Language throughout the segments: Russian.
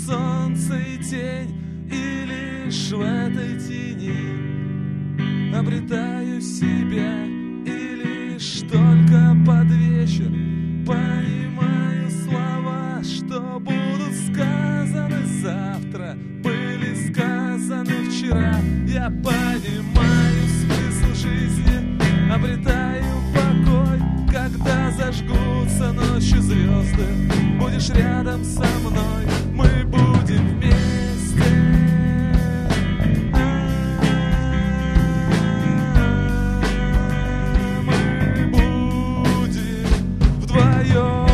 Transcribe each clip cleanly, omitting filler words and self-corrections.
солнце и тень, и лишь в этой тени обретаю себя, и лишь только под вечер понимаю слова, что будут сказаны завтра, были сказаны вчера. Я понимаю смысл жизни, обретаю покой, когда зажгутся ночью звезды. Будешь рядом со мной, мы будем вместе. Мы будем вдвоем.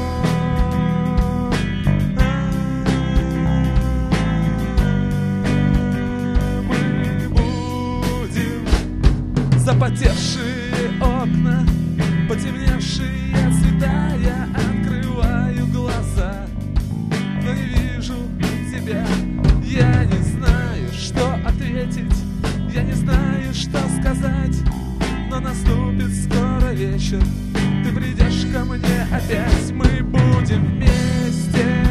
Мы будем. Запотевшие окна, потемневшие цвета, я открываю глаза, но не вижу тебя. Я не знаю, что ответить, я не знаю, что сказать, но наступит скоро вечер, ты придешь ко мне опять, мы будем вместе.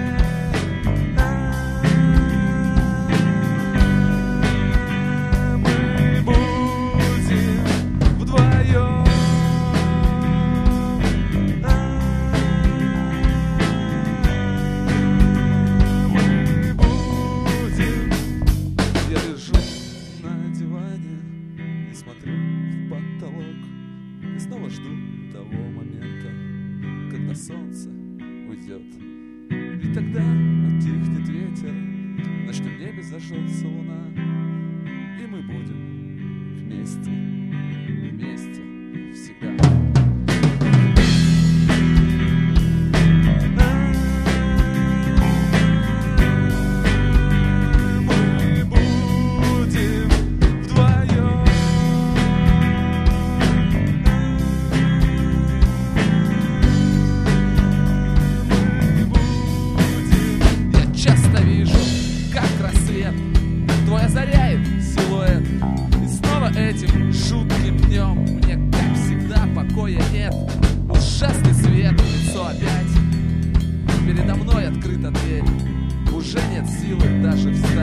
Мы будем вдвоем. Снова жду того момента, когда солнце уйдет, и тогда утихнет ветер, в ночном небе зажжется луна, и мы будем вместе, вместе всегда. Твой озаряет силуэт, и снова этим жутким днем мне, как всегда, покоя нет. Ужасный свет, лицо опять, передо мной открыта дверь, уже нет силы даже взять.